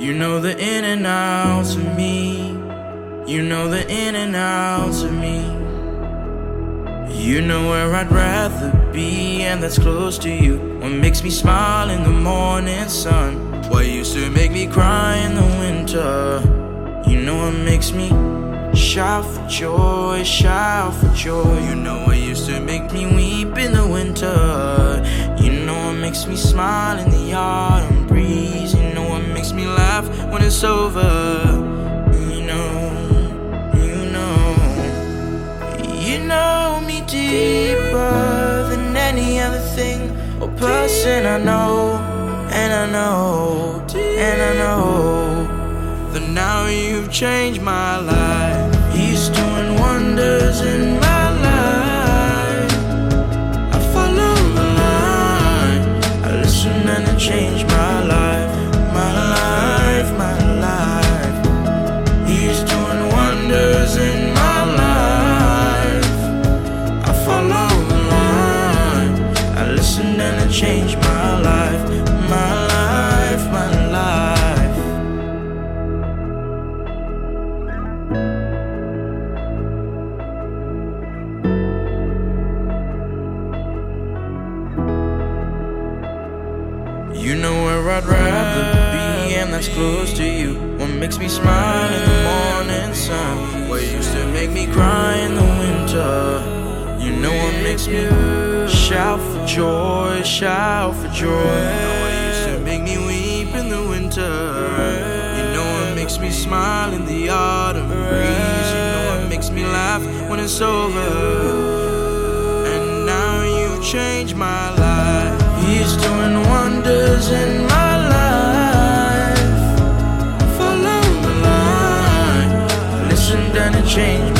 You know the in and outs of me. You know the in and outs of me. You know where I'd rather be, and that's close to you. What makes me smile in the morning sun, what used to make me cry in the winter. You know what makes me shout for joy, shout for joy. You know what used to make me weep in the winter. You know what makes me smile in the autumn breeze. You know what makes me laugh when it's over. You know me deeper than any other thing or person I know. And I know, and I know that now you've changed my life. He's doing wonders in my life. I follow the line, I listen and it changed my life. My life, my life. He's doing wonders in my life. I follow the line, I listen and it changed my life. My life, my life. You know where I'd rather be, and that's close to you. What makes me smile in the morning sun, what used to make me cry in the winter. You know what makes me shout for joy, shout for joy. You know what used to make me weep in the winter. You know what makes me smile in the autumn breeze. You know what makes me laugh when it's over. And now you've changed my life. He's doing wonders in my life. Follow the line, listened and it changed